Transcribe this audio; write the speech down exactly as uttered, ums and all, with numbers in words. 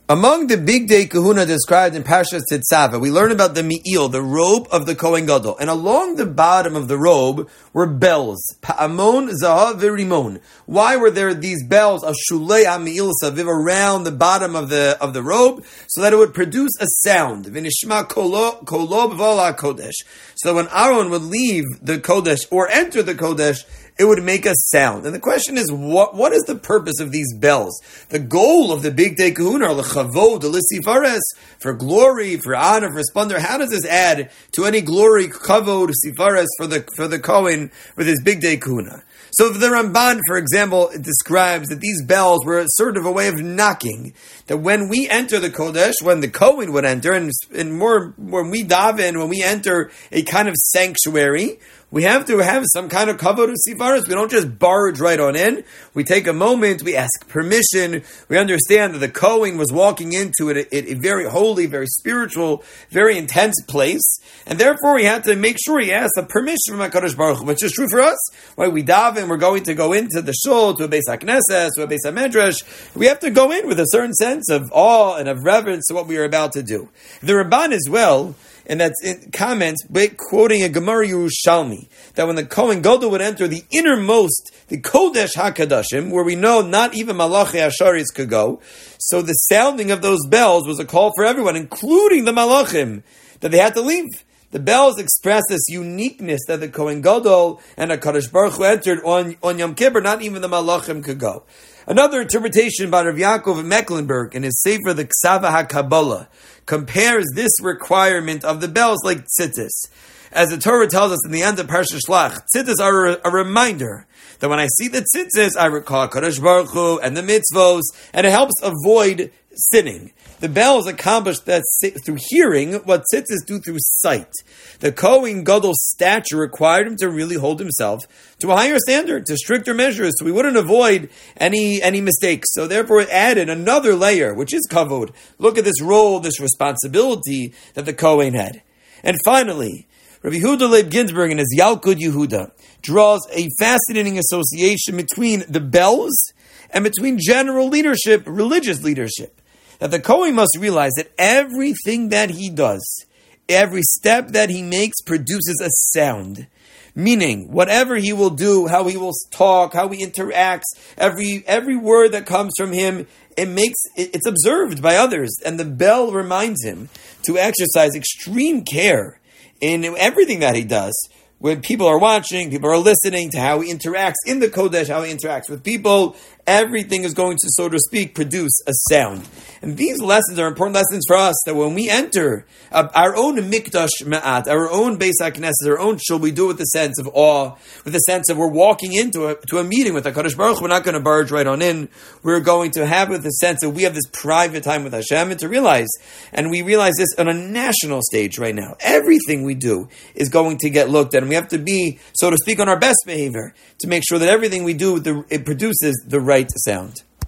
Among the big day kahuna described in Parshas Tetzaveh, we learn about the mi'il, the robe of the Kohen Gadol. And along the bottom of the robe were bells. Pa'amon, zahav, v'rimon. Why were there these bells of shulei ha'mi'il saviv around the bottom of the of the robe? So that it would produce a sound. V'nishma kolo b'vola kodesh. So when Aaron would leave the Kodesh or enter the Kodesh, it would make a sound. And the question is, what what is the purpose of these bells? The goal of the big day kahuna, l'chavod, l'sifares, for glory, for honor, for splendor. How does this add to any glory, kavod, sifares for the for the Kohen with his big day kahuna? So the Ramban, for example, describes that these bells were sort of a way of knocking. That when we enter the Kodesh, when the Kohen would enter, and, and more when we daven, when we enter a kind of sanctuary, we have to have some kind of kavod of sifaris. We don't just barge right on in. We take a moment, we ask permission, we understand that the Kohen was walking into it, a, a very holy, very spiritual, very intense place, and therefore we have to make sure he asks a permission from HaKadosh Baruch Hu, which is true for us. Right? We daven, we're going to go into the shul, to a Beis HaKnesses, to a Beis HaMedrash. We have to go in with a certain sense of awe and of reverence to what we are about to do. The Ramban as well, and that's in comments, quoting a Gemara Yerushalmi, that when the Kohen Gadol would enter the innermost, the Kodesh HaKadoshim, where we know not even Malachi Asharis could go, so the sounding of those bells was a call for everyone, including the Malachim, that they had to leave. The bells express this uniqueness that the Kohen Gadol and HaKadosh Baruch Hu entered on, on Yom Kippur, not even the Malachim could go. Another interpretation by Rav Yaakov of Mecklenburg in his Sefer, the Ksava HaKabbalah, compares this requirement of the bells like tzitzis. As the Torah tells us in the end of Parshat Shlach, tzitzis are a, a reminder that when I see the tzitzis, I recall Kadosh Baruch Hu and the mitzvos, and it helps avoid sinning. The bells accomplish that through hearing what tzitzis do through sight. The Kohen Gadol's stature required him to really hold himself to a higher standard, to stricter measures, so we wouldn't avoid any any mistakes. So therefore it added another layer, which is kavod. Look at this role, this responsibility that the Kohen had. And finally, Rabbi Yehuda Leib Ginsburg in his Yalkut Yehuda draws a fascinating association between the bells and between general leadership, religious leadership. That the Kohen must realize that everything that he does, every step that he makes produces a sound. Meaning, whatever he will do, how he will talk, how he interacts, every every word that comes from him, it makes it, it's observed by others. And the bell reminds him to exercise extreme care in everything that he does. When people are watching, people are listening to how he interacts in the Kodesh, how he interacts with people, everything is going to, so to speak, produce a sound. And these lessons are important lessons for us, that when we enter uh, our own Mikdash Ma'at, our own Beis HaKnesses, our own shul, we do it with a sense of awe, with a sense of we're walking into a, to a meeting with HaKadosh Baruch Hu. We're not going to barge right on in. We're going to have with a sense that we have this private time with Hashem, and to realize, and we realize this on a national stage right now. Everything we do is going to get looked at, and we have to be, so to speak, on our best behavior to make sure that everything we do, the, it produces the right sound.